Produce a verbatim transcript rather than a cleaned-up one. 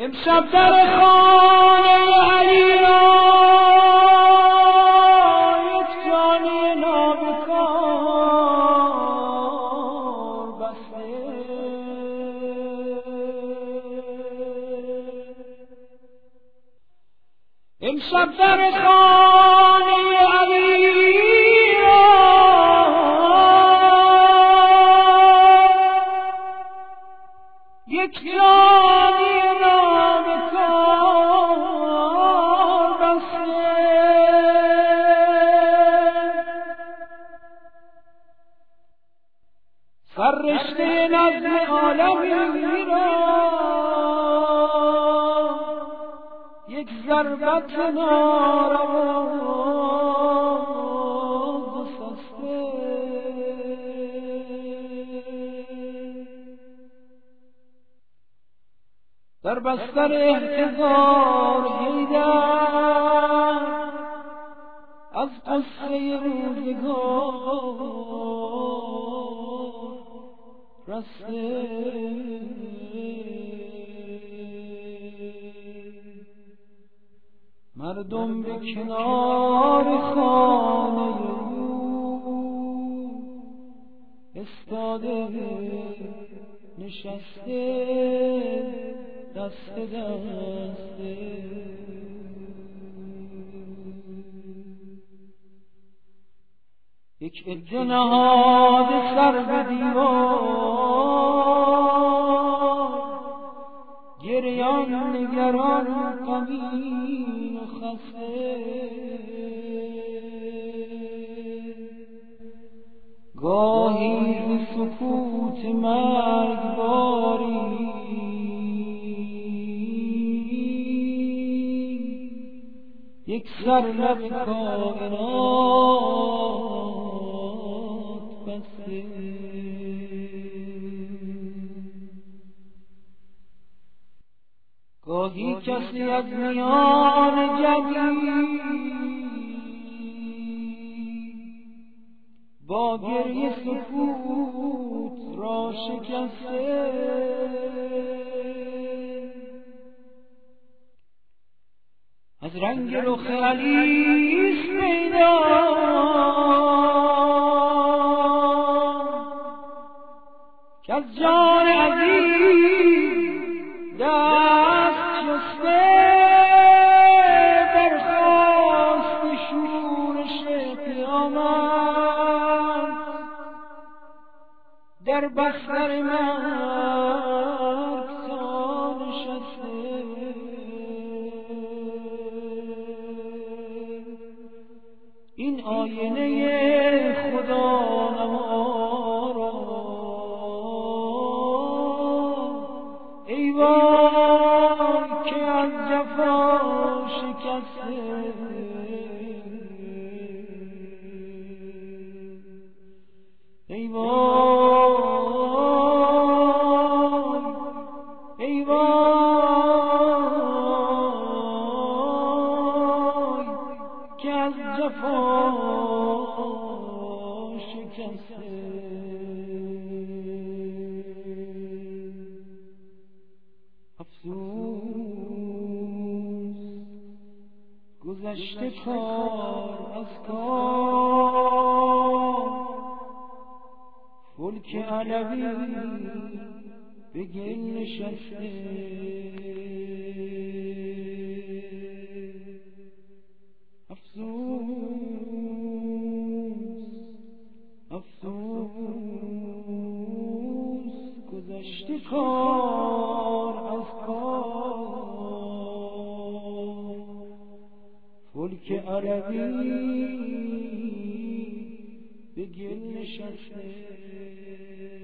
امشب در خانه علی را یک جانی نابکار بسته. امشب در خانه علی را یک جانی نابکار بسته. سر رشته نظم عالمی را یک ضربت ناروا گسسته. در بستر احتضار حیدر از قصه روزگار رسته. مردم به کنار خانه او استاده نشسته دست دسته. یک عده نهاده سر به دیوار، گریان نگران غمگین و خسته. گاهی ز سکوت مرگباری یک سر لب کائنات بسته. گاهی کسی از میان جمعی با گریه سکوت را شکسته. از رنگ رخ علیس پیدا که از جان عزیز دست شسته. برخاست شورش قیامت در بستر مرگ تا نشسته. این آینه خدا نما را ای وای که از جفا شکسته. ای وای ای وای که از جفا شکسته. افسوس گذشته کار از کار، فلک علوی به گل نشسته. افسوس افسوس گذشته کار از کار، فلک علوی به گل نشسته.